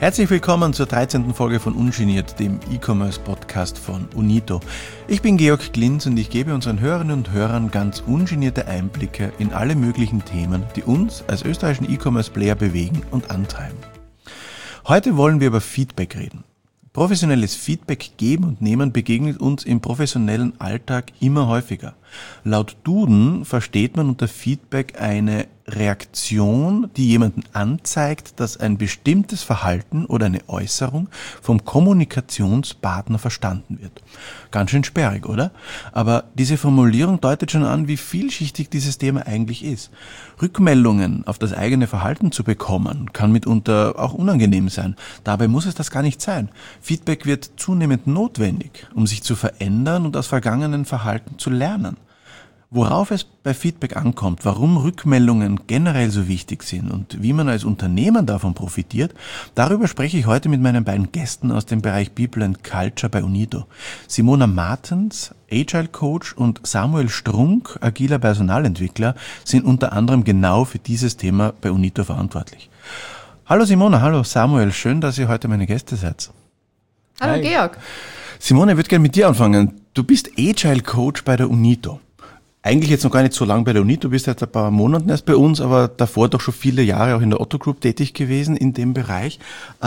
Herzlich willkommen zur 13. Folge von Ungeniert, dem E-Commerce-Podcast von Unito. Ich bin Georg Glinz und ich gebe unseren Hörerinnen und Hörern ganz ungenierte Einblicke in alle möglichen Themen, die uns als österreichischen E-Commerce-Player bewegen und antreiben. Heute wollen wir über Feedback reden. Professionelles Feedback geben und nehmen begegnet uns im professionellen Alltag immer häufiger. Laut Duden versteht man unter Feedback eine Reaktion, die jemanden anzeigt, dass ein bestimmtes Verhalten oder eine Äußerung vom Kommunikationspartner verstanden wird. Ganz schön sperrig, oder? Aber diese Formulierung deutet schon an, wie vielschichtig dieses Thema eigentlich ist. Rückmeldungen auf das eigene Verhalten zu bekommen, kann mitunter auch unangenehm sein. Dabei muss es das gar nicht sein. Feedback wird zunehmend notwendig, um sich zu verändern und aus vergangenen Verhalten zu lernen. Worauf es bei Feedback ankommt, warum Rückmeldungen generell so wichtig sind und wie man als Unternehmen davon profitiert, darüber spreche ich heute mit meinen beiden Gästen aus dem Bereich People and Culture bei Unito. Simona Martens, Agile Coach, und Samuel Strunk, agiler Personalentwickler, sind unter anderem genau für dieses Thema bei Unito verantwortlich. Hallo Simona, hallo Samuel, schön, dass ihr heute meine Gäste seid. Hallo Hi. Georg. Simona, ich würde gerne mit dir anfangen. Du bist Agile Coach bei der Unito. Eigentlich jetzt noch gar nicht so lange bei der Unito, du bist jetzt ein paar Monate erst bei uns, aber davor doch schon viele Jahre auch in der Otto Group tätig gewesen in dem Bereich.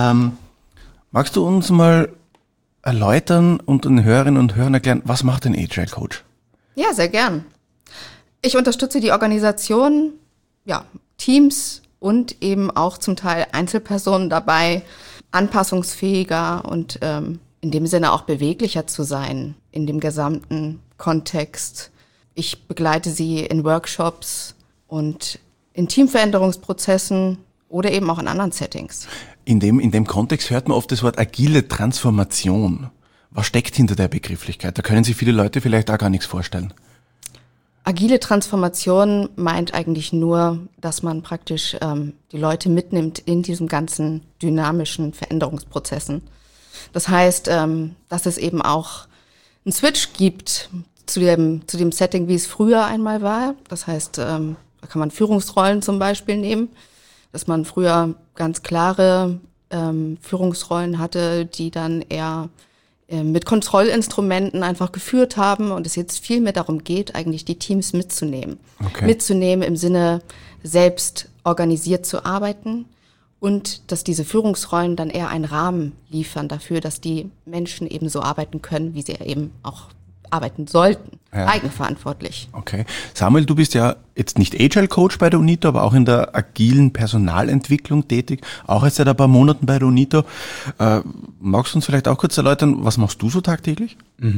Magst du uns mal erläutern und den Hörerinnen und Hörern erklären, was macht ein Agile Coach? Ja, sehr gern. Ich unterstütze die Organisation, Teams und eben auch zum Teil Einzelpersonen dabei, anpassungsfähiger und in dem Sinne auch beweglicher zu sein in dem gesamten Kontext. Ich begleite sie in Workshops und in Teamveränderungsprozessen oder eben auch in anderen Settings. In dem Kontext hört man oft das Wort agile Transformation. Was steckt hinter der Begrifflichkeit? Da können sich viele Leute vielleicht auch gar nichts vorstellen. Agile Transformation meint eigentlich nur, dass man praktisch die Leute mitnimmt in diesen ganzen dynamischen Veränderungsprozessen. Das heißt, dass es eben auch einen Switch gibt zu dem Setting, wie es früher einmal war. Das heißt, da kann man Führungsrollen zum Beispiel nehmen, dass man früher ganz klare Führungsrollen hatte, die dann eher mit Kontrollinstrumenten einfach geführt haben und es jetzt viel mehr darum geht, eigentlich die Teams mitzunehmen. Okay. Mitzunehmen im Sinne, selbst organisiert zu arbeiten und dass diese Führungsrollen dann eher einen Rahmen liefern dafür, dass die Menschen eben so arbeiten können, wie sie eben auch arbeiten sollten, eigenverantwortlich. Okay. Samuel, du bist ja jetzt nicht Agile Coach bei der Unito, aber auch in der agilen Personalentwicklung tätig, auch jetzt seit ein paar Monaten bei der Unito. Magst du uns vielleicht auch kurz erläutern, was machst du so tagtäglich?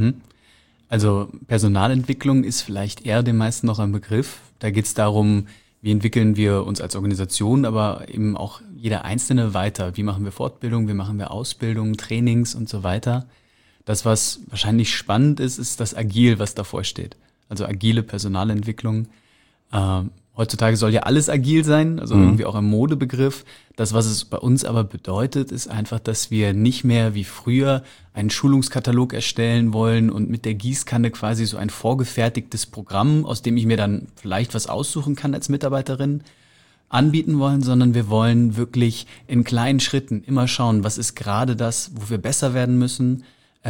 Also Personalentwicklung ist vielleicht eher den meisten noch ein Begriff. Da geht es darum, wie entwickeln wir uns als Organisation, aber eben auch jeder Einzelne weiter. Wie machen wir Fortbildung, wie machen wir Ausbildung, Trainings und so weiter. Das, was wahrscheinlich spannend ist, ist das Agil, was davor steht. Also agile Personalentwicklung. Heutzutage soll ja alles agil sein, also irgendwie auch ein Modebegriff. Das, was es bei uns aber bedeutet, ist einfach, dass wir nicht mehr wie früher einen Schulungskatalog erstellen wollen und mit der Gießkanne quasi so ein vorgefertigtes Programm, aus dem ich mir dann vielleicht was aussuchen kann als Mitarbeiterin, anbieten wollen, sondern wir wollen wirklich in kleinen Schritten immer schauen, was ist gerade das, wo wir besser werden müssen.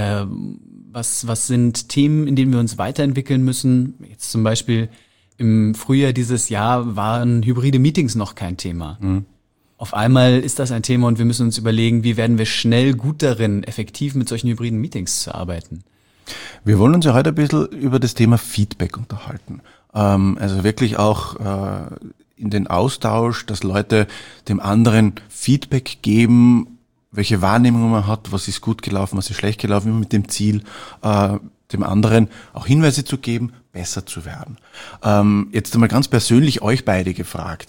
Was sind Themen, in denen wir uns weiterentwickeln müssen? Jetzt zum Beispiel im Frühjahr dieses Jahr waren hybride Meetings noch kein Thema. Auf einmal ist das ein Thema und wir müssen uns überlegen, wie werden wir schnell gut darin, effektiv mit solchen hybriden Meetings zu arbeiten. Wir wollen uns ja heute ein bisschen über das Thema Feedback unterhalten. Also wirklich auch in den Austausch, dass Leute dem anderen Feedback geben, welche Wahrnehmung man hat, was ist gut gelaufen, was ist schlecht gelaufen, immer mit dem Ziel, dem anderen auch Hinweise zu geben, besser zu werden. Jetzt einmal ganz persönlich euch beide gefragt.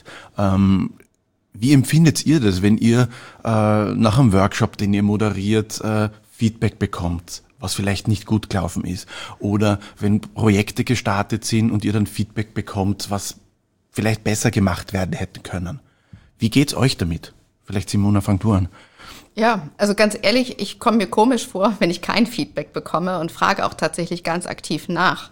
Wie empfindet ihr das, wenn ihr nach einem Workshop, den ihr moderiert, Feedback bekommt, was vielleicht nicht gut gelaufen ist? Oder wenn Projekte gestartet sind und ihr dann Feedback bekommt, was vielleicht besser gemacht werden hätte können? Wie geht's euch damit? Vielleicht Simona, fang du an. Ja, also ganz ehrlich, ich komme mir komisch vor, wenn ich kein Feedback bekomme und frage auch tatsächlich ganz aktiv nach.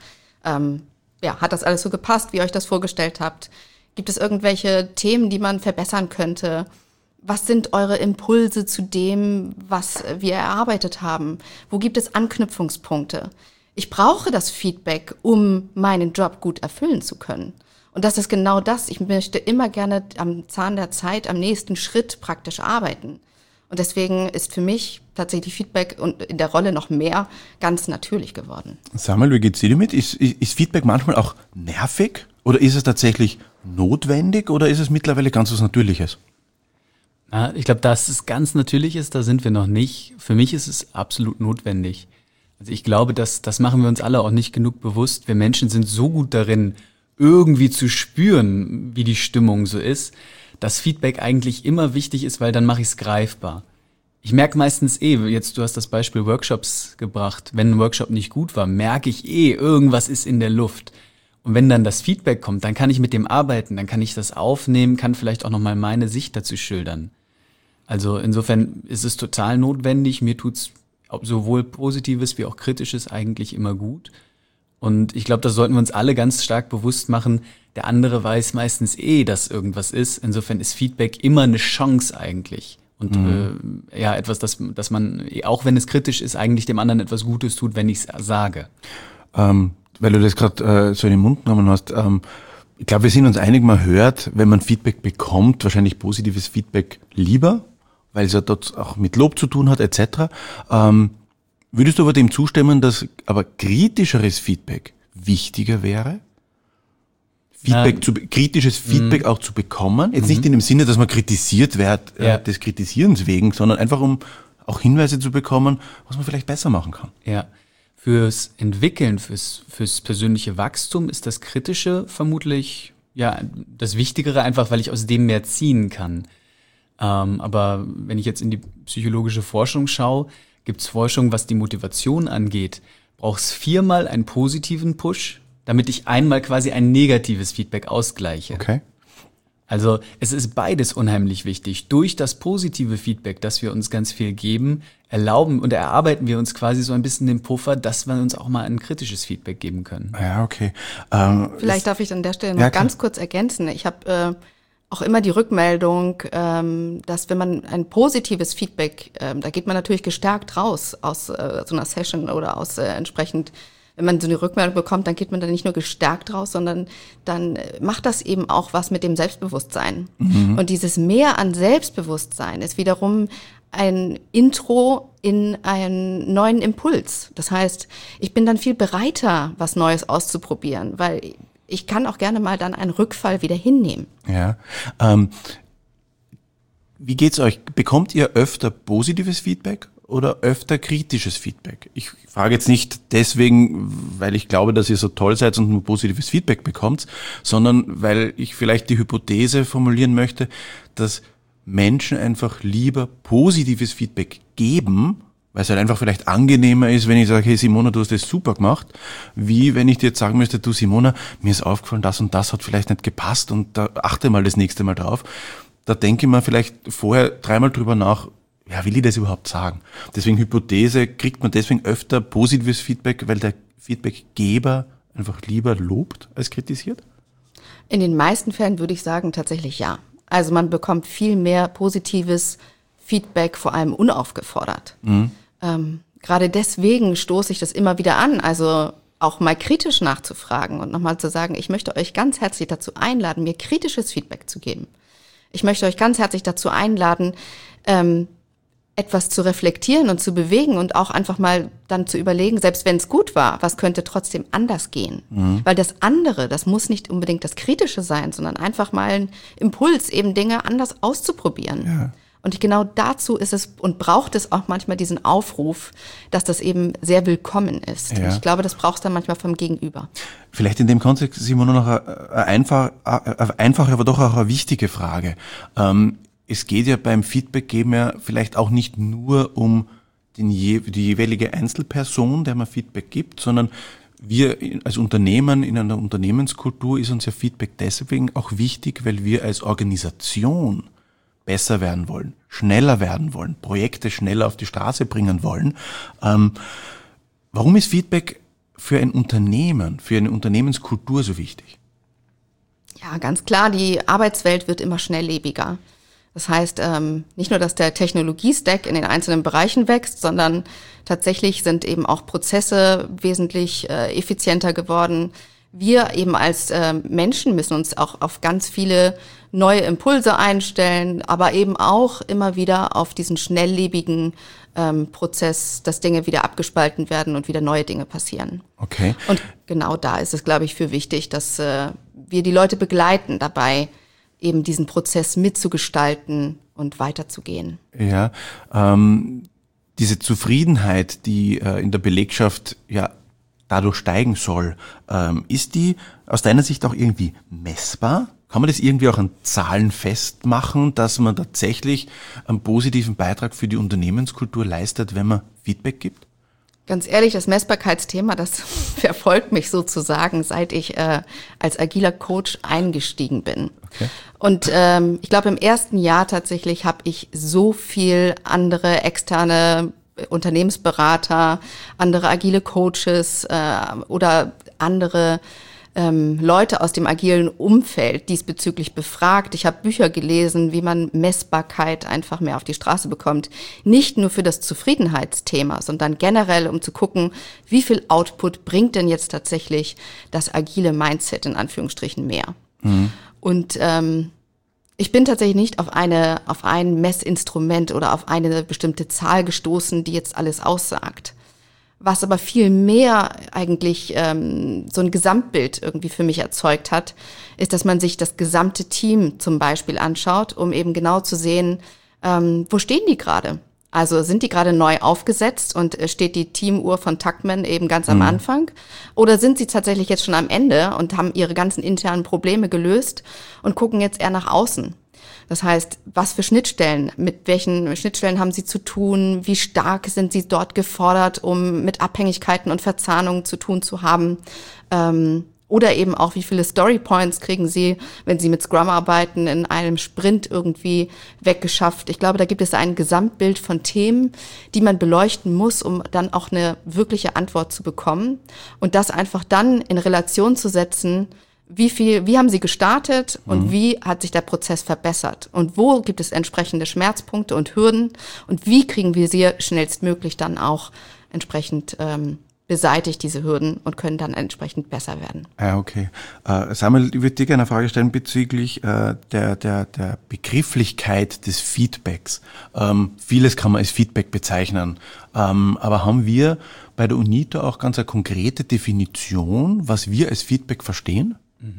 Hat das alles so gepasst, wie ihr euch das vorgestellt habt? Gibt es irgendwelche Themen, die man verbessern könnte? Was sind eure Impulse zu dem, was wir erarbeitet haben? Wo gibt es Anknüpfungspunkte? Ich brauche das Feedback, um meinen Job gut erfüllen zu können. Und das ist genau das. Ich möchte immer gerne am Zahn der Zeit, am nächsten Schritt praktisch arbeiten. Und deswegen ist für mich tatsächlich Feedback und in der Rolle noch mehr ganz natürlich geworden. Samuel, wie geht's dir damit? Ist Feedback manchmal auch nervig oder ist es tatsächlich notwendig oder ist es mittlerweile ganz was Natürliches? Ich glaube, dass es ganz natürlich ist, da sind wir noch nicht. Für mich ist es absolut notwendig. Also ich glaube, das machen wir uns alle auch nicht genug bewusst. Wir Menschen sind so gut darin, irgendwie zu spüren, wie die Stimmung so ist, dass Feedback eigentlich immer wichtig ist, weil dann mache ich es greifbar. Ich merke meistens jetzt du hast das Beispiel Workshops gebracht, wenn ein Workshop nicht gut war, merke ich irgendwas ist in der Luft. Und wenn dann das Feedback kommt, dann kann ich mit dem arbeiten, dann kann ich das aufnehmen, kann vielleicht auch nochmal meine Sicht dazu schildern. Also insofern ist es total notwendig, mir tut's sowohl Positives wie auch Kritisches eigentlich immer gut. Und ich glaube, das sollten wir uns alle ganz stark bewusst machen. Der andere weiß meistens dass irgendwas ist. Insofern ist Feedback immer eine Chance eigentlich. Und etwas, dass man, auch wenn es kritisch ist, eigentlich dem anderen etwas Gutes tut, wenn ich es sage. Weil du das gerade so in den Mund genommen hast, ich glaube, wir sind uns einig, man hört, wenn man Feedback bekommt, wahrscheinlich positives Feedback lieber, weil es ja dort auch mit Lob zu tun hat, etc. Würdest du aber dem zustimmen, dass aber kritischeres Feedback wichtiger wäre? Kritisches Feedback auch zu bekommen? Jetzt nicht in dem Sinne, dass man kritisiert wird, des Kritisierens wegen, sondern einfach um auch Hinweise zu bekommen, was man vielleicht besser machen kann. Ja. Fürs Entwickeln, fürs persönliche Wachstum ist das Kritische vermutlich das Wichtigere, einfach weil ich aus dem mehr ziehen kann. Aber wenn ich jetzt in die psychologische Forschung schaue, gibt es Forschung, was die Motivation angeht, braucht es 4-mal einen positiven Push, damit ich einmal quasi ein negatives Feedback ausgleiche. Okay. Also es ist beides unheimlich wichtig. Durch das positive Feedback, das wir uns ganz viel geben, erlauben und erarbeiten wir uns quasi so ein bisschen den Puffer, dass wir uns auch mal ein kritisches Feedback geben können. Ja, okay. Vielleicht darf ich an der Stelle noch ganz kurz ergänzen. Ich habe auch immer die Rückmeldung, dass wenn man ein positives Feedback, da geht man natürlich gestärkt raus aus so einer Session oder aus entsprechend, wenn man so eine Rückmeldung bekommt, dann geht man da nicht nur gestärkt raus, sondern dann macht das eben auch was mit dem Selbstbewusstsein. Mhm. Und dieses Mehr an Selbstbewusstsein ist wiederum ein Intro in einen neuen Impuls. Das heißt, ich bin dann viel bereiter, was Neues auszuprobieren, weil ich kann auch gerne mal dann einen Rückfall wieder hinnehmen. Ja. Wie geht's euch? Bekommt ihr öfter positives Feedback oder öfter kritisches Feedback? Ich frage jetzt nicht deswegen, weil ich glaube, dass ihr so toll seid und nur positives Feedback bekommt, sondern weil ich vielleicht die Hypothese formulieren möchte, dass Menschen einfach lieber positives Feedback geben, weil es halt einfach vielleicht angenehmer ist, wenn ich sage, hey Simona, du hast das super gemacht, wie wenn ich dir jetzt sagen müsste, du Simona, mir ist aufgefallen, das und das hat vielleicht nicht gepasst und da achte mal das nächste Mal drauf. Da denke ich mir vielleicht vorher 3-mal drüber nach, will ich das überhaupt sagen? Deswegen Hypothese, kriegt man deswegen öfter positives Feedback, weil der Feedbackgeber einfach lieber lobt als kritisiert? In den meisten Fällen würde ich sagen, tatsächlich ja. Also man bekommt viel mehr positives Feedback, vor allem unaufgefordert. Mhm. Gerade deswegen stoße ich das immer wieder an, also auch mal kritisch nachzufragen und nochmal zu sagen, ich möchte euch ganz herzlich dazu einladen, mir kritisches Feedback zu geben. Ich möchte euch ganz herzlich dazu einladen, etwas zu reflektieren und zu bewegen und auch einfach mal dann zu überlegen, selbst wenn es gut war, was könnte trotzdem anders gehen? Mhm. Weil das andere, das muss nicht unbedingt das Kritische sein, sondern einfach mal ein Impuls, eben Dinge anders auszuprobieren. Ja. Und genau dazu ist es und braucht es auch manchmal diesen Aufruf, dass das eben sehr willkommen ist. Ja. Ich glaube, das braucht es dann manchmal vom Gegenüber. Vielleicht in dem Kontext, Simona, noch eine einfache, aber doch auch eine wichtige Frage. Es geht ja beim Feedback geben ja vielleicht auch nicht nur um die jeweilige Einzelperson, der man Feedback gibt, sondern wir als Unternehmen, in einer Unternehmenskultur ist uns ja Feedback deswegen auch wichtig, weil wir als Organisation besser werden wollen, schneller werden wollen, Projekte schneller auf die Straße bringen wollen. Warum ist Feedback für ein Unternehmen, für eine Unternehmenskultur so wichtig? Ja, ganz klar, die Arbeitswelt wird immer schnelllebiger. Das heißt, nicht nur, dass der Technologie-Stack in den einzelnen Bereichen wächst, sondern tatsächlich sind eben auch Prozesse wesentlich effizienter geworden. Wir eben als Menschen müssen uns auch auf ganz viele neue Impulse einstellen, aber eben auch immer wieder auf diesen schnelllebigen Prozess, dass Dinge wieder abgespalten werden und wieder neue Dinge passieren. Okay. Und genau da ist es, glaube ich, für wichtig, dass wir die Leute begleiten dabei, eben diesen Prozess mitzugestalten und weiterzugehen. Ja, diese Zufriedenheit, die in der Belegschaft ja dadurch steigen soll, ist die aus deiner Sicht auch irgendwie messbar? Kann man das irgendwie auch an Zahlen festmachen, dass man tatsächlich einen positiven Beitrag für die Unternehmenskultur leistet, wenn man Feedback gibt? Ganz ehrlich, das Messbarkeitsthema, das verfolgt mich sozusagen, seit ich als agiler Coach eingestiegen bin. Okay. Und ich glaube, im ersten Jahr tatsächlich habe ich so viel andere externe Unternehmensberater, andere agile Coaches oder andere Leute aus dem agilen Umfeld diesbezüglich befragt. Ich habe Bücher gelesen, wie man Messbarkeit einfach mehr auf die Straße bekommt. Nicht nur für das Zufriedenheitsthema, sondern generell, um zu gucken, wie viel Output bringt denn jetzt tatsächlich das agile Mindset in Anführungsstrichen mehr. Mhm. Und ich bin tatsächlich nicht auf ein Messinstrument oder auf eine bestimmte Zahl gestoßen, die jetzt alles aussagt. Was aber viel mehr eigentlich so ein Gesamtbild irgendwie für mich erzeugt hat, ist, dass man sich das gesamte Team zum Beispiel anschaut, um eben genau zu sehen, wo stehen die gerade? Also sind die gerade neu aufgesetzt und steht die Teamuhr von Tuckman eben ganz am Anfang? Oder sind sie tatsächlich jetzt schon am Ende und haben ihre ganzen internen Probleme gelöst und gucken jetzt eher nach außen? Das heißt, was für Schnittstellen, mit welchen Schnittstellen haben sie zu tun, wie stark sind sie dort gefordert, um mit Abhängigkeiten und Verzahnungen zu tun zu haben, oder eben auch, wie viele Storypoints kriegen sie, wenn sie mit Scrum arbeiten, in einem Sprint irgendwie weggeschafft. Ich glaube, da gibt es ein Gesamtbild von Themen, die man beleuchten muss, um dann auch eine wirkliche Antwort zu bekommen und das einfach dann in Relation zu setzen. Wie haben sie gestartet und wie hat sich der Prozess verbessert? Und wo gibt es entsprechende Schmerzpunkte und Hürden? Und wie kriegen wir sie schnellstmöglich dann auch entsprechend beseitigt, diese Hürden, und können dann entsprechend besser werden? Ja, okay. Samuel, ich würde dir gerne eine Frage stellen bezüglich der Begrifflichkeit des Feedbacks. Vieles kann man als Feedback bezeichnen. Aber haben wir bei der UNITO auch ganz eine konkrete Definition, was wir als Feedback verstehen?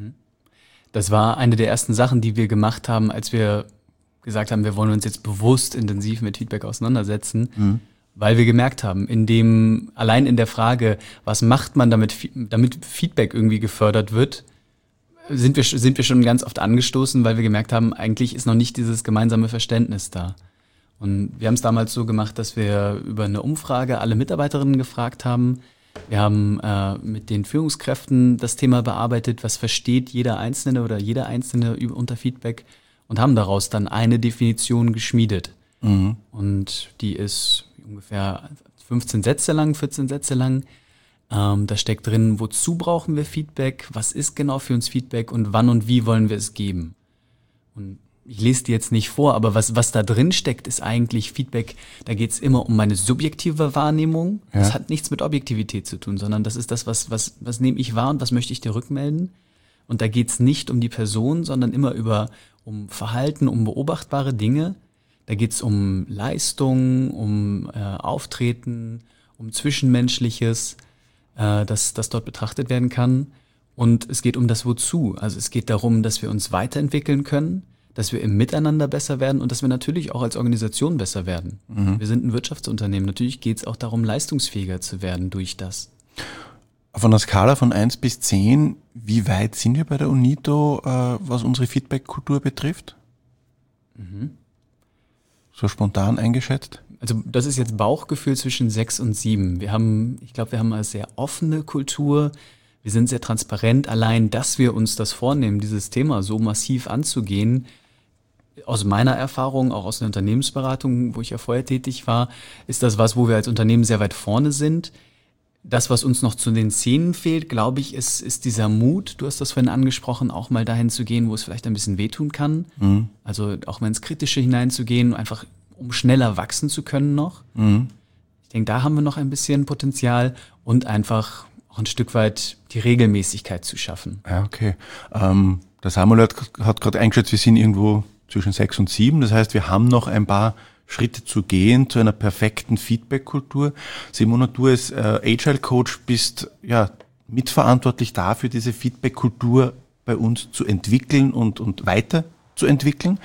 Das war eine der ersten Sachen, die wir gemacht haben, als wir gesagt haben, wir wollen uns jetzt bewusst intensiv mit Feedback auseinandersetzen, weil wir gemerkt haben, allein in der Frage, was macht man damit Feedback irgendwie gefördert wird, sind wir schon ganz oft angestoßen, weil wir gemerkt haben, eigentlich ist noch nicht dieses gemeinsame Verständnis da. Und wir haben es damals so gemacht, dass wir über eine Umfrage alle Mitarbeiterinnen gefragt haben. Wir haben mit den Führungskräften das Thema bearbeitet, was versteht jeder Einzelne oder jeder Einzelne unter Feedback, und haben daraus dann eine Definition geschmiedet. Und die ist ungefähr 15 Sätze lang, 14 Sätze lang. Da steckt drin, wozu brauchen wir Feedback, was ist genau für uns Feedback und wann und wie wollen wir es geben. Und ich lese die jetzt nicht vor, aber was da drin steckt, ist eigentlich Feedback. Da geht es immer um meine subjektive Wahrnehmung. Ja. Das hat nichts mit Objektivität zu tun, sondern das ist das, was nehme ich wahr und was möchte ich dir rückmelden. Und da geht es nicht um die Person, sondern immer um Verhalten, um beobachtbare Dinge. Da geht es um Leistung, um Auftreten, um Zwischenmenschliches, das dort betrachtet werden kann. Und es geht um das Wozu. Also es geht darum, dass wir uns weiterentwickeln können, dass wir im Miteinander besser werden und dass wir natürlich auch als Organisation besser werden. Wir sind ein Wirtschaftsunternehmen. Natürlich geht es auch darum, leistungsfähiger zu werden durch das. Auf einer Skala von 1 bis 10, wie weit sind wir bei der UNITO, was unsere Feedback-Kultur betrifft? So spontan eingeschätzt? Also das ist jetzt Bauchgefühl zwischen 6 und 7. Ich glaube, wir haben eine sehr offene Kultur. Wir sind sehr transparent. Allein, dass wir uns das vornehmen, dieses Thema so massiv anzugehen, aus meiner Erfahrung, auch aus der Unternehmensberatung, wo ich ja vorher tätig war, ist das was, wo wir als Unternehmen sehr weit vorne sind. Das, was uns noch zu den Szenen fehlt, glaube ich, ist dieser Mut, du hast das vorhin angesprochen, auch mal dahin zu gehen, wo es vielleicht ein bisschen wehtun kann. Mhm. Also auch mal ins Kritische hineinzugehen, einfach um schneller wachsen zu können noch. Mhm. Ich denke, da haben wir noch ein bisschen Potenzial und einfach auch ein Stück weit die Regelmäßigkeit zu schaffen. Ja, okay. Der Samuel hat gerade eingeschätzt, wir sind irgendwo zwischen 6 und 7. Das heißt, wir haben noch ein paar Schritte zu gehen zu einer perfekten Feedback-Kultur. Simona, du als Agile-Coach bist ja mitverantwortlich dafür, diese Feedback-Kultur bei uns zu entwickeln und weiterzuentwickeln.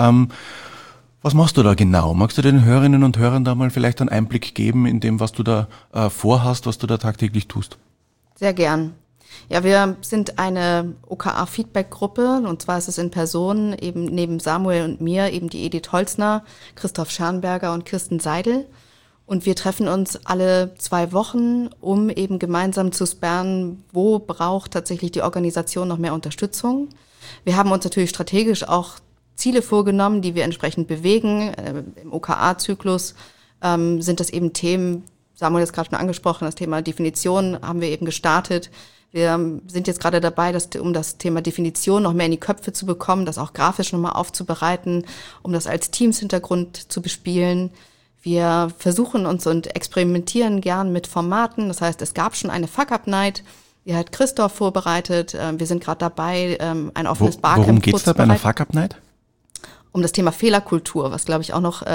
Was machst du da genau? Magst du den Hörerinnen und Hörern da mal vielleicht einen Einblick geben in dem, was du da vorhast, was du da tagtäglich tust? Sehr gern. Ja, wir sind eine OKR-Feedback-Gruppe und zwar ist es in Person eben neben Samuel und mir eben die Edith Holzner, Christoph Schernberger und Kirsten Seidel. Und wir treffen uns alle 2 Wochen, um eben gemeinsam zu sparren, wo braucht tatsächlich die Organisation noch mehr Unterstützung. Wir haben uns natürlich strategisch auch Ziele vorgenommen, die wir entsprechend bewegen. Im OKR-Zyklus sind das eben Themen, Samuel hat es gerade schon angesprochen, das Thema Definition haben wir eben gestartet. Wir sind jetzt gerade dabei, um das Thema Definition noch mehr in die Köpfe zu bekommen, das auch grafisch nochmal aufzubereiten, um das als Teams-Hintergrund zu bespielen. Wir versuchen uns und experimentieren gern mit Formaten. Das heißt, es gab schon eine Fuck-Up-Night, die hat Christoph vorbereitet. Wir sind gerade dabei, ein offenes Barcamp vorzubereiten. Worum geht's da bei einer Fuck-Up-Night? Um das Thema Fehlerkultur, was glaube ich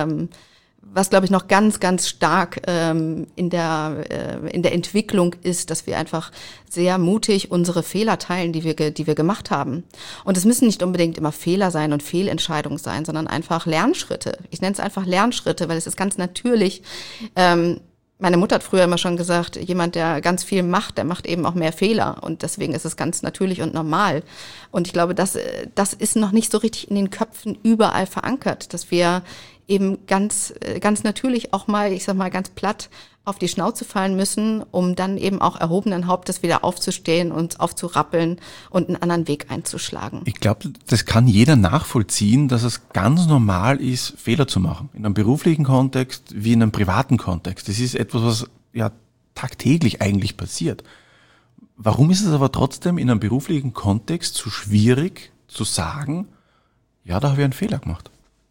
noch ganz, ganz stark in der Entwicklung ist, dass wir einfach sehr mutig unsere Fehler teilen, die wir gemacht haben. Und es müssen nicht unbedingt immer Fehler sein und Fehlentscheidungen sein, sondern einfach Lernschritte. Ich nenne es einfach Lernschritte, weil es ist ganz natürlich. Meine Mutter hat früher immer schon gesagt, jemand, der ganz viel macht, der macht eben auch mehr Fehler. Und deswegen ist es ganz natürlich und normal. Und ich glaube, das ist noch nicht so richtig in den Köpfen überall verankert, dass wir eben ganz natürlich auch mal, ich sag mal ganz platt, auf die Schnauze fallen müssen, um dann eben auch erhobenen Hauptes wieder aufzustehen und aufzurappeln und einen anderen Weg einzuschlagen. Ich glaube, das kann jeder nachvollziehen, dass es ganz normal ist, Fehler zu machen. In einem beruflichen Kontext wie in einem privaten Kontext. Das ist etwas, was ja tagtäglich eigentlich passiert. Warum ist es aber trotzdem in einem beruflichen Kontext so schwierig zu sagen, ja, da habe ich einen Fehler gemacht?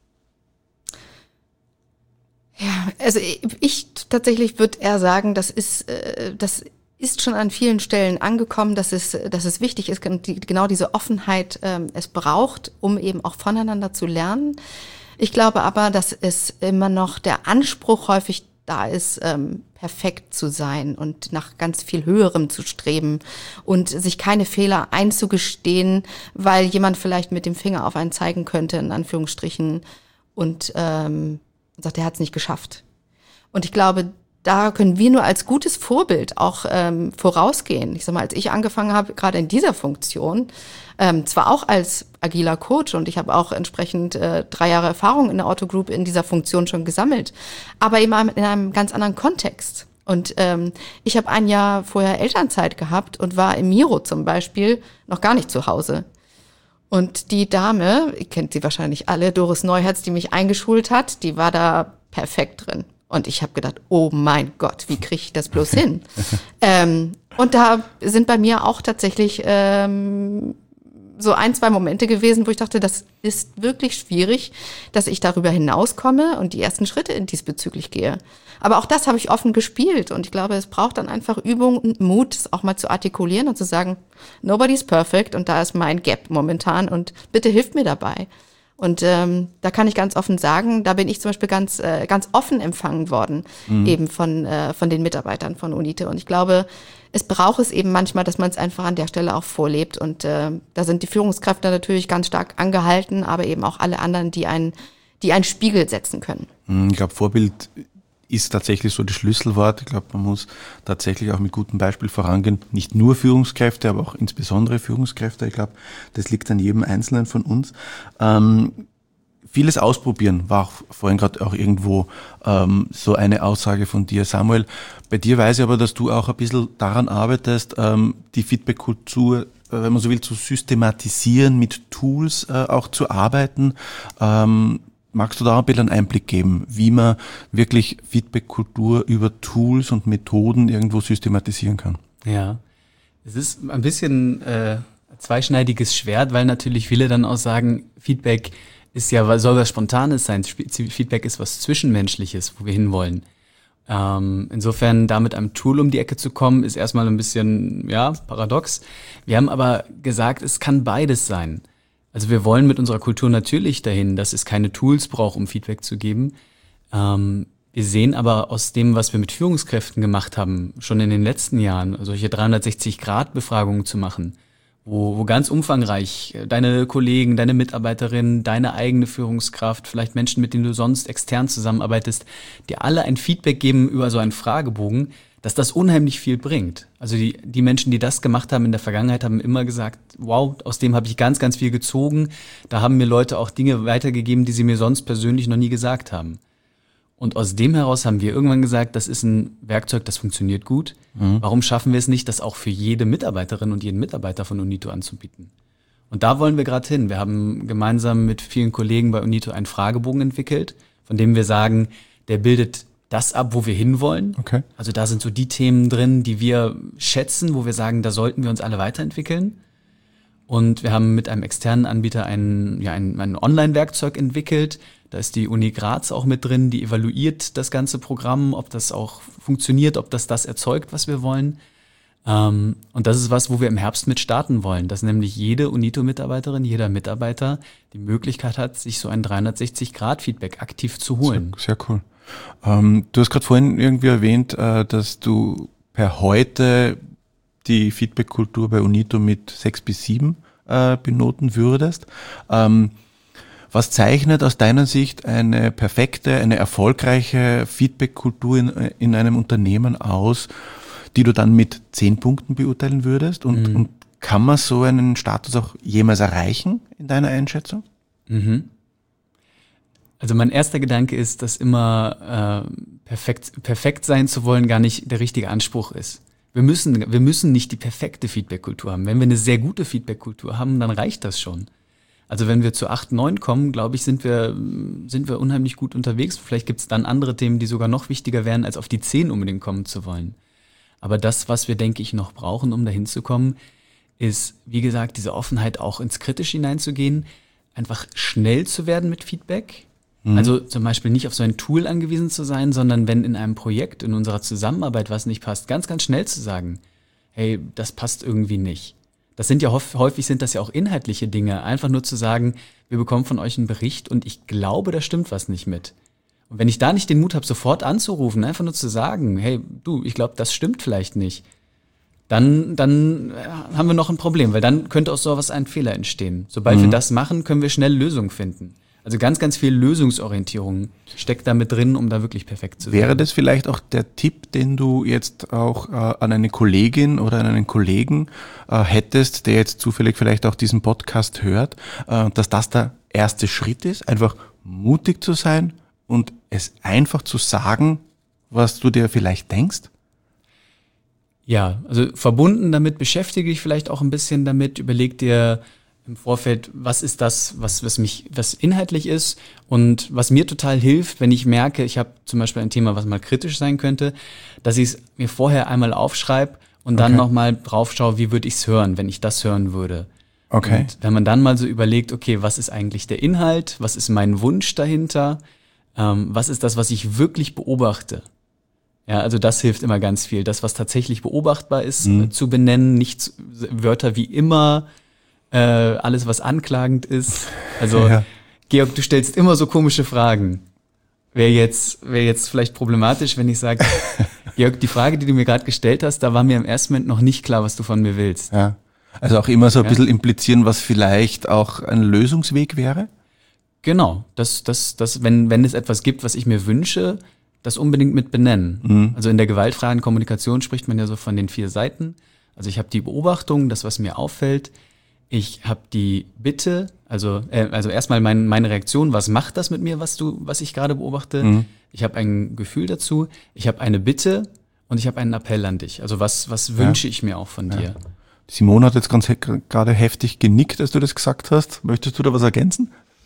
Ja, also ich tatsächlich würde eher sagen, das ist schon an vielen Stellen angekommen, dass es wichtig ist, genau diese Offenheit es braucht, um eben auch voneinander zu lernen. Ich glaube aber, dass es immer noch der Anspruch häufig da ist, perfekt zu sein und nach ganz viel Höherem zu streben und sich keine Fehler einzugestehen, weil jemand vielleicht mit dem Finger auf einen zeigen könnte, in Anführungsstrichen, und sagt, er hat es nicht geschafft. Und ich glaube, da können wir nur als gutes Vorbild auch vorausgehen. Ich sag mal, als ich angefangen habe, gerade in dieser Funktion, zwar auch als agiler Coach und ich habe auch entsprechend 3 Jahre Erfahrung in der Otto Group in dieser Funktion schon gesammelt, aber immer in einem ganz anderen Kontext. Und ich habe 1 Jahr vorher Elternzeit gehabt und war im Miro zum Beispiel noch gar nicht zu Hause. Und die Dame, ihr kennt sie wahrscheinlich alle, Doris Neuherz, die mich eingeschult hat, die war da perfekt drin. Und ich habe gedacht, oh mein Gott, wie kriege ich das bloß hin? Und da sind bei mir auch tatsächlich so 1, 2 Momente gewesen, wo ich dachte, das ist wirklich schwierig, dass ich darüber hinauskomme und die ersten Schritte diesbezüglich gehe. Aber auch das habe ich offen gespielt und ich glaube, es braucht dann einfach Übung und Mut, das auch mal zu artikulieren und zu sagen, nobody's perfect und da ist mein Gap momentan und bitte hilft mir dabei. Und da kann ich ganz offen sagen, da bin ich zum Beispiel ganz offen empfangen worden, eben von den Mitarbeitern von UNITE. Und ich glaube, es braucht es eben manchmal, dass man es einfach an der Stelle auch vorlebt. Und da sind die Führungskräfte natürlich ganz stark angehalten, aber eben auch alle anderen, die einen Spiegel setzen können. Ich glaube, Vorbild ist tatsächlich so das Schlüsselwort. Ich glaube, man muss tatsächlich auch mit gutem Beispiel vorangehen. Nicht nur Führungskräfte, aber auch insbesondere Führungskräfte. Ich glaube, das liegt an jedem Einzelnen von uns. Vieles ausprobieren war auch vorhin gerade auch irgendwo so eine Aussage von dir, Samuel. Bei dir weiß ich aber, dass du auch ein bisschen daran arbeitest, die Feedback-Kultur, wenn man so will, zu systematisieren, mit Tools auch zu arbeiten. magst du da ein bisschen einen Einblick geben, wie man wirklich Feedback-Kultur über Tools und Methoden irgendwo systematisieren kann? Ja, es ist ein bisschen zweischneidiges Schwert, weil natürlich viele dann auch sagen, Feedback soll was Spontanes sein. Feedback ist was Zwischenmenschliches, wo wir hinwollen. Insofern da mit einem Tool um die Ecke zu kommen, ist erstmal ein bisschen, paradox. Wir haben aber gesagt, es kann beides sein. Also wir wollen mit unserer Kultur natürlich dahin, dass es keine Tools braucht, um Feedback zu geben. Wir sehen aber aus dem, was wir mit Führungskräften gemacht haben, schon in den letzten Jahren, solche 360-Grad-Befragungen zu machen, wo ganz umfangreich deine Kollegen, deine Mitarbeiterinnen, deine eigene Führungskraft, vielleicht Menschen, mit denen du sonst extern zusammenarbeitest, dir alle ein Feedback geben über so einen Fragebogen, dass das unheimlich viel bringt. Also die Menschen, die das gemacht haben in der Vergangenheit, haben immer gesagt, wow, aus dem habe ich ganz, ganz viel gezogen. Da haben mir Leute auch Dinge weitergegeben, die sie mir sonst persönlich noch nie gesagt haben. Und aus dem heraus haben wir irgendwann gesagt, das ist ein Werkzeug, das funktioniert gut. Warum schaffen wir es nicht, das auch für jede Mitarbeiterin und jeden Mitarbeiter von Unito anzubieten? Und da wollen wir gerade hin. Wir haben gemeinsam mit vielen Kollegen bei Unito einen Fragebogen entwickelt, von dem wir sagen, der bildet das ab, wo wir hinwollen. Okay. Also da sind so die Themen drin, die wir schätzen, wo wir sagen, da sollten wir uns alle weiterentwickeln. Und wir haben mit einem externen Anbieter ein Online-Werkzeug entwickelt. Da ist die Uni Graz auch mit drin, die evaluiert das ganze Programm, ob das auch funktioniert, ob das erzeugt, was wir wollen. Und das ist was, wo wir im Herbst mit starten wollen, dass nämlich jede Unito-Mitarbeiterin, jeder Mitarbeiter die Möglichkeit hat, sich so ein 360-Grad-Feedback aktiv zu holen. Sehr cool. Du hast gerade vorhin irgendwie erwähnt, dass du per heute die Feedback-Kultur bei Unito mit 6 bis 7 benoten würdest. Was zeichnet aus deiner Sicht eine perfekte, eine erfolgreiche Feedback-Kultur in einem Unternehmen aus, die du dann mit 10 Punkten beurteilen würdest? Und kann man so einen Status auch jemals erreichen in deiner Einschätzung? Also mein erster Gedanke ist, dass immer perfekt sein zu wollen gar nicht der richtige Anspruch ist. Wir müssen nicht die perfekte Feedback-Kultur haben. Wenn wir eine sehr gute Feedback-Kultur haben, dann reicht das schon. Also wenn wir zu 8, 9 kommen, glaube ich, sind wir unheimlich gut unterwegs. Vielleicht gibt es dann andere Themen, die sogar noch wichtiger wären, als auf die 10 unbedingt kommen zu wollen. Aber das, was wir, denke ich, noch brauchen, um dahin zu kommen, ist, wie gesagt, diese Offenheit auch ins Kritische hineinzugehen, einfach schnell zu werden mit Feedback. Also zum Beispiel nicht auf so ein Tool angewiesen zu sein, sondern wenn in einem Projekt, in unserer Zusammenarbeit was nicht passt, ganz, ganz schnell zu sagen, hey, das passt irgendwie nicht. Das sind ja häufig sind das ja auch inhaltliche Dinge, einfach nur zu sagen, wir bekommen von euch einen Bericht und ich glaube, da stimmt was nicht mit. Und wenn ich da nicht den Mut habe, sofort anzurufen, einfach nur zu sagen, hey, du, ich glaube, das stimmt vielleicht nicht, dann haben wir noch ein Problem, weil dann könnte aus sowas ein Fehler entstehen. Sobald wir das machen, können wir schnell Lösungen finden. Also ganz, ganz viel Lösungsorientierung steckt da mit drin, um da wirklich perfekt zu sein. Wäre das vielleicht auch der Tipp, den du jetzt auch an eine Kollegin oder an einen Kollegen hättest, der jetzt zufällig vielleicht auch diesen Podcast hört, dass das der erste Schritt ist, einfach mutig zu sein und es einfach zu sagen, was du dir vielleicht denkst? Ja, also verbunden damit, beschäftige dich vielleicht auch ein bisschen damit, überleg dir im Vorfeld, was ist das, was inhaltlich ist und was mir total hilft, wenn ich merke, ich habe zum Beispiel ein Thema, was mal kritisch sein könnte, dass ich es mir vorher einmal aufschreibe und dann nochmal drauf schaue, wie würde ich es hören, wenn ich das hören würde. Okay. Und wenn man dann mal so überlegt, okay, was ist eigentlich der Inhalt, was ist mein Wunsch dahinter, was ist das, was ich wirklich beobachte? Ja, also das hilft immer ganz viel. Das, was tatsächlich beobachtbar ist, zu benennen, nicht Wörter wie immer, alles, was anklagend ist. Also, Georg, du stellst immer so komische Fragen. Wäre jetzt vielleicht problematisch, wenn ich sage, Georg, die Frage, die du mir gerade gestellt hast, da war mir im ersten Moment noch nicht klar, was du von mir willst. Ja. Also auch immer so ein bisschen implizieren, was vielleicht auch ein Lösungsweg wäre? Genau. Wenn es etwas gibt, was ich mir wünsche, das unbedingt mit benennen. Also in der gewaltfreien Kommunikation spricht man ja so von den 4 Seiten. Also ich habe die Beobachtung, das, was mir auffällt. Ich habe die Bitte, also erstmal meine Reaktion, was macht das mit mir, was ich gerade beobachte? Ich habe ein Gefühl dazu, ich habe eine Bitte und ich habe einen Appell an dich. Also was wünsche ich mir auch von dir? Simone hat jetzt gerade heftig genickt, als du das gesagt hast. Möchtest du da was ergänzen?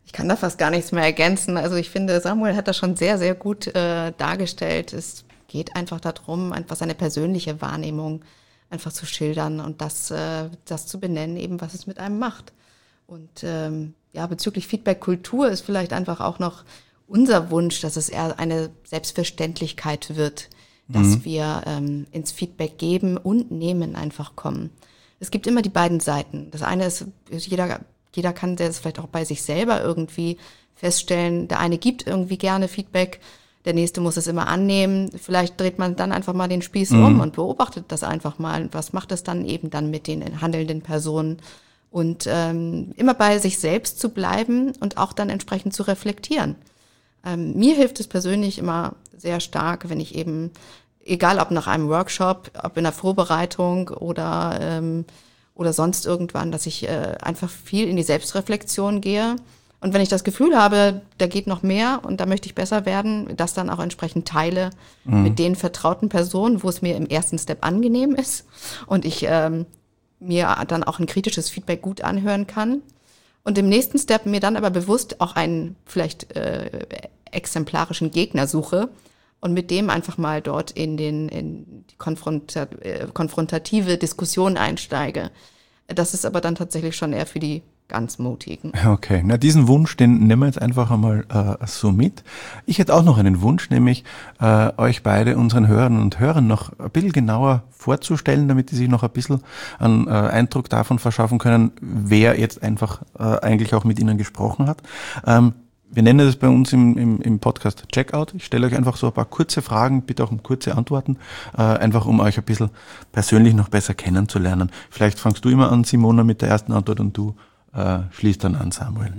Ich kann da fast gar nichts mehr ergänzen. Also ich finde, Samuel hat das schon sehr, sehr gut dargestellt. Es geht einfach darum, einfach seine persönliche Wahrnehmung einfach zu schildern und das zu benennen, eben was es mit einem macht. Und bezüglich Feedback-Kultur ist vielleicht einfach auch noch unser Wunsch, dass es eher eine Selbstverständlichkeit wird, dass wir ins Feedback geben und nehmen einfach kommen. Es gibt immer die beiden Seiten. Das eine ist, jeder kann das vielleicht auch bei sich selber irgendwie feststellen. Der eine gibt irgendwie gerne Feedback, der nächste muss es immer annehmen. Vielleicht dreht man dann einfach mal den Spieß um und beobachtet das einfach mal. Was macht es dann eben dann mit den handelnden Personen? Und immer bei sich selbst zu bleiben und auch dann entsprechend zu reflektieren. Mir hilft es persönlich immer sehr stark, wenn ich eben, egal ob nach einem Workshop, ob in der Vorbereitung oder sonst irgendwann, dass ich einfach viel in die Selbstreflexion gehe. Und wenn ich das Gefühl habe, da geht noch mehr und da möchte ich besser werden, das dann auch entsprechend teile mit den vertrauten Personen, wo es mir im ersten Step angenehm ist und ich mir dann auch ein kritisches Feedback gut anhören kann. Und im nächsten Step mir dann aber bewusst auch einen vielleicht exemplarischen Gegner suche und mit dem einfach mal dort in die konfrontative Diskussion einsteige. Das ist aber dann tatsächlich schon eher für die ganz Mutigen. Okay, na diesen Wunsch, den nehmen wir jetzt einfach einmal so mit. Ich hätte auch noch einen Wunsch, nämlich euch beide, unseren Hörerinnen und Hörern, noch ein bisschen genauer vorzustellen, damit die sich noch ein bisschen einen Eindruck davon verschaffen können, wer jetzt einfach eigentlich auch mit ihnen gesprochen hat. Wir nennen das bei uns im Podcast Checkout. Ich stelle euch einfach so ein paar kurze Fragen, bitte auch um kurze Antworten, einfach um euch ein bisschen persönlich noch besser kennenzulernen. Vielleicht fangst du immer an, Simona, mit der ersten Antwort und du schließt dann an, Samuel.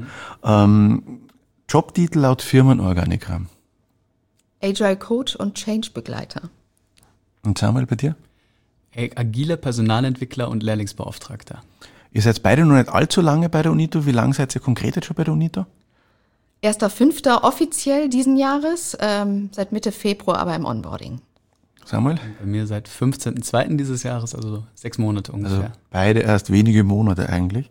Jobtitel laut Firmenorganigramm. Agile Coach und Change Begleiter. Und Samuel, bei dir? Agiler Personalentwickler und Lehrlingsbeauftragter. Ihr seid beide noch nicht allzu lange bei der UNITO. Wie lange seid ihr konkret jetzt schon bei der UNITO? 1.5. offiziell diesen Jahres, seit Mitte Februar aber im Onboarding. Samuel? Bei mir seit 15.02. dieses Jahres, also 6 Monate ungefähr. Also beide erst wenige Monate eigentlich.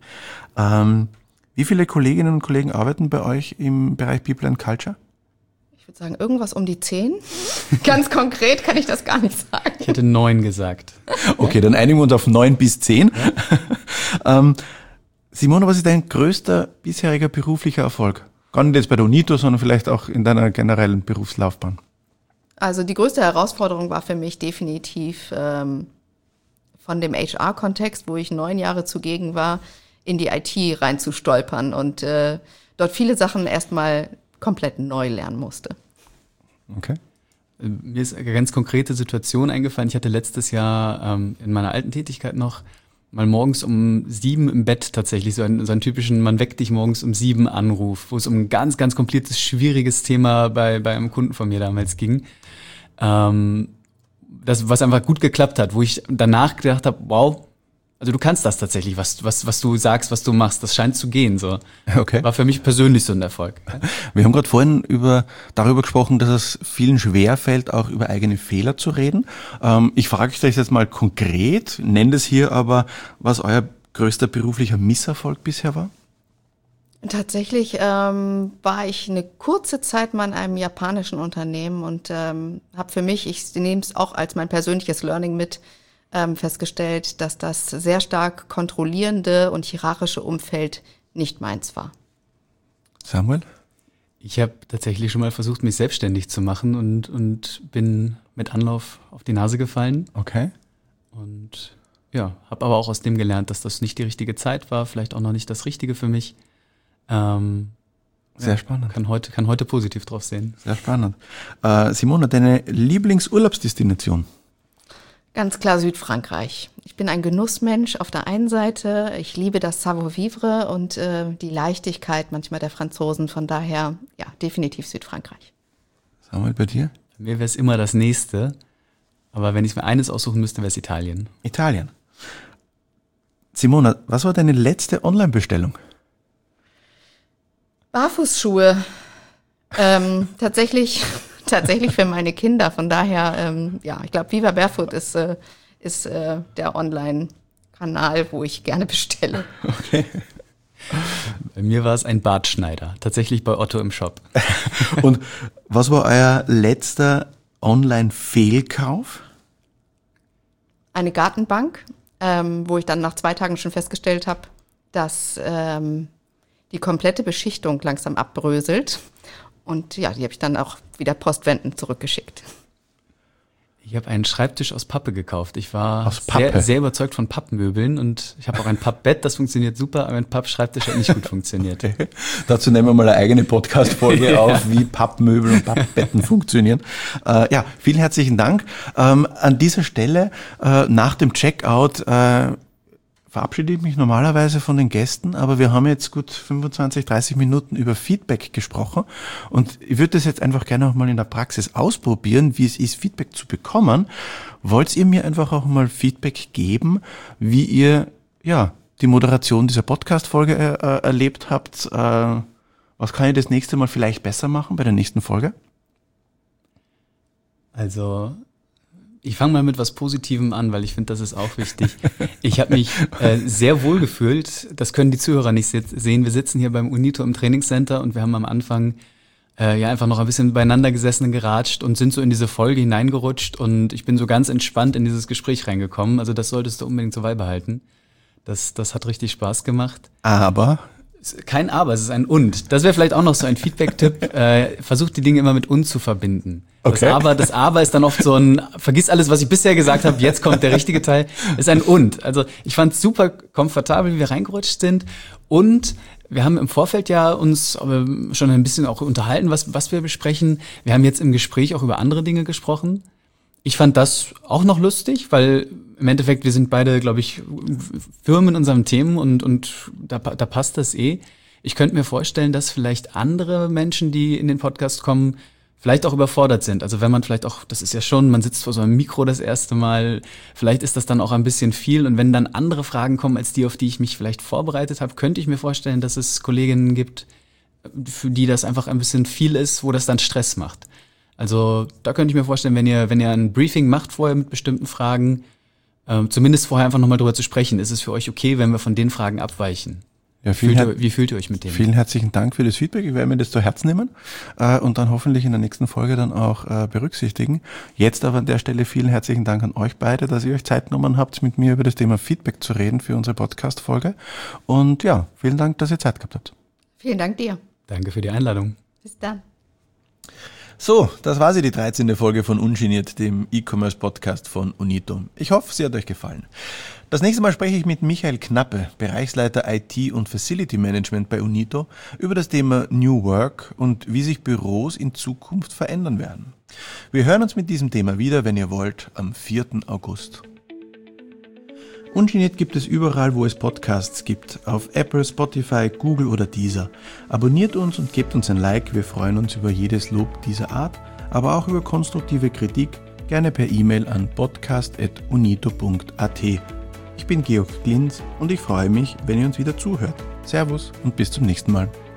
Wie viele Kolleginnen und Kollegen arbeiten bei euch im Bereich People and Culture? Ich würde sagen, irgendwas um die 10. Ganz konkret kann ich das gar nicht sagen. Ich hätte 9 gesagt. Okay, dann einigen wir uns auf 9 bis 10. Ja. Simona, was ist dein größter bisheriger beruflicher Erfolg? Gar nicht jetzt bei der UNITO, sondern vielleicht auch in deiner generellen Berufslaufbahn. Also die größte Herausforderung war für mich definitiv von dem HR-Kontext, wo ich 9 Jahre zugegen war, in die IT reinzustolpern und dort viele Sachen erstmal komplett neu lernen musste. Okay. Mir ist eine ganz konkrete Situation eingefallen. Ich hatte letztes Jahr in meiner alten Tätigkeit noch mal morgens um 7 im Bett tatsächlich so einen typischen man weckt dich morgens um 7 Anruf, wo es um ein ganz, ganz kompliziertes, schwieriges Thema bei einem Kunden von mir damals ging. Das, was einfach gut geklappt hat, wo ich danach gedacht habe, wow, also du kannst das tatsächlich, was du sagst, was du machst, das scheint zu gehen. So. Okay. War für mich persönlich so ein Erfolg. Wir haben gerade vorhin darüber gesprochen, dass es vielen schwerfällt, auch über eigene Fehler zu reden. Ich frage euch das jetzt mal konkret, nenne das hier aber, was euer größter beruflicher Misserfolg bisher war? Tatsächlich war ich eine kurze Zeit mal in einem japanischen Unternehmen und habe für mich, ich nehme es auch als mein persönliches Learning mit, festgestellt, dass das sehr stark kontrollierende und hierarchische Umfeld nicht meins war. Samuel? Ich habe tatsächlich schon mal versucht, mich selbstständig zu machen und bin mit Anlauf auf die Nase gefallen. Okay. Und ja, habe aber auch aus dem gelernt, dass das nicht die richtige Zeit war, vielleicht auch noch nicht das Richtige für mich. Sehr spannend. Kann heute positiv drauf sehen. Sehr spannend. Simona, deine Lieblingsurlaubsdestination? Ganz klar Südfrankreich. Ich bin ein Genussmensch auf der einen Seite. Ich liebe das Savoir-vivre und die Leichtigkeit manchmal der Franzosen. Von daher, ja, definitiv Südfrankreich. Samuel, bei dir? Bei mir wäre es immer das Nächste. Aber wenn ich mir eines aussuchen müsste, wäre es Italien. Italien. Simona, was war deine letzte Online-Bestellung? Barfußschuhe. Tatsächlich für meine Kinder. Von daher, ja, ich glaube, Viva Barefoot ist der Online-Kanal, wo ich gerne bestelle. Okay. Bei mir war es ein Bartschneider, tatsächlich bei Otto im Shop. Und was war euer letzter Online-Fehlkauf? Eine Gartenbank, wo ich dann nach 2 Tagen schon festgestellt habe, dass die komplette Beschichtung langsam abbröselt. Und ja, die habe ich dann auch wieder postwendend zurückgeschickt. Ich habe einen Schreibtisch aus Pappe gekauft. Ich war Pappe. sehr überzeugt von Pappmöbeln und ich habe auch ein Pappbett, das funktioniert super, aber ein Pappschreibtisch hat nicht gut funktioniert. Okay. Dazu nehmen wir mal eine eigene Podcast-Folge auf, wie Pappmöbel und Pappbetten funktionieren. Ja, vielen herzlichen Dank. An dieser Stelle, nach dem Checkout, verabschiede ich mich normalerweise von den Gästen, aber wir haben jetzt gut 25, 30 Minuten über Feedback gesprochen und ich würde das jetzt einfach gerne auch mal in der Praxis ausprobieren, wie es ist, Feedback zu bekommen. Wollt ihr mir einfach auch mal Feedback geben, wie ihr die Moderation dieser Podcast-Folge erlebt habt? Was kann ich das nächste Mal vielleicht besser machen bei der nächsten Folge? Also ich fange mal mit was Positivem an, weil ich finde, das ist auch wichtig. Ich habe mich sehr wohl gefühlt. Das können die Zuhörer nicht sehen. Wir sitzen hier beim UNITO im Trainingscenter und wir haben am Anfang einfach noch ein bisschen beieinander gesessen und geratscht und sind so in diese Folge hineingerutscht und ich bin so ganz entspannt in dieses Gespräch reingekommen. Also das solltest du unbedingt so beibehalten. Das hat richtig Spaß gemacht. Aber? Kein Aber, es ist ein Und. Das wäre vielleicht auch noch so ein Feedback-Tipp. Versucht die Dinge immer mit Und zu verbinden. Okay. Das Aber ist dann oft so ein, vergiss alles, was ich bisher gesagt habe, jetzt kommt der richtige Teil, ist ein Und. Also ich fand es super komfortabel, wie wir reingerutscht sind und wir haben im Vorfeld ja uns schon ein bisschen auch unterhalten, was wir besprechen. Wir haben jetzt im Gespräch auch über andere Dinge gesprochen. Ich fand das auch noch lustig, weil im Endeffekt, wir sind beide, glaube ich, Firmen in unseren Themen und da passt das eh. Ich könnte mir vorstellen, dass vielleicht andere Menschen, die in den Podcast kommen, vielleicht auch überfordert sind. Also wenn man vielleicht auch, das ist ja schon, man sitzt vor so einem Mikro das erste Mal, vielleicht ist das dann auch ein bisschen viel. Und wenn dann andere Fragen kommen, als die, auf die ich mich vielleicht vorbereitet habe, könnte ich mir vorstellen, dass es Kolleginnen gibt, für die das einfach ein bisschen viel ist, wo das dann Stress macht. Also da könnte ich mir vorstellen, wenn ihr ein Briefing macht vorher mit bestimmten Fragen, zumindest vorher einfach nochmal drüber zu sprechen, ist es für euch okay, wenn wir von den Fragen abweichen? Ja, wie fühlt ihr euch mit dem? Vielen herzlichen Dank für das Feedback. Ich werde mir das zu Herzen nehmen und dann hoffentlich in der nächsten Folge dann auch berücksichtigen. Jetzt aber an der Stelle vielen herzlichen Dank an euch beide, dass ihr euch Zeit genommen habt, mit mir über das Thema Feedback zu reden für unsere Podcast-Folge. Und ja, vielen Dank, dass ihr Zeit gehabt habt. Vielen Dank dir. Danke für die Einladung. Bis dann. So, das war sie, die 13. Folge von Ungeniert, dem E-Commerce-Podcast von UNITO. Ich hoffe, sie hat euch gefallen. Das nächste Mal spreche ich mit Michael Knappe, Bereichsleiter IT und Facility Management bei UNITO, über das Thema New Work und wie sich Büros in Zukunft verändern werden. Wir hören uns mit diesem Thema wieder, wenn ihr wollt, am 4. August. Ungeniert gibt es überall, wo es Podcasts gibt, auf Apple, Spotify, Google oder Deezer. Abonniert uns und gebt uns ein Like, wir freuen uns über jedes Lob dieser Art, aber auch über konstruktive Kritik, gerne per E-Mail an podcast@unito.at. Ich bin Georg Glinz und ich freue mich, wenn ihr uns wieder zuhört. Servus und bis zum nächsten Mal.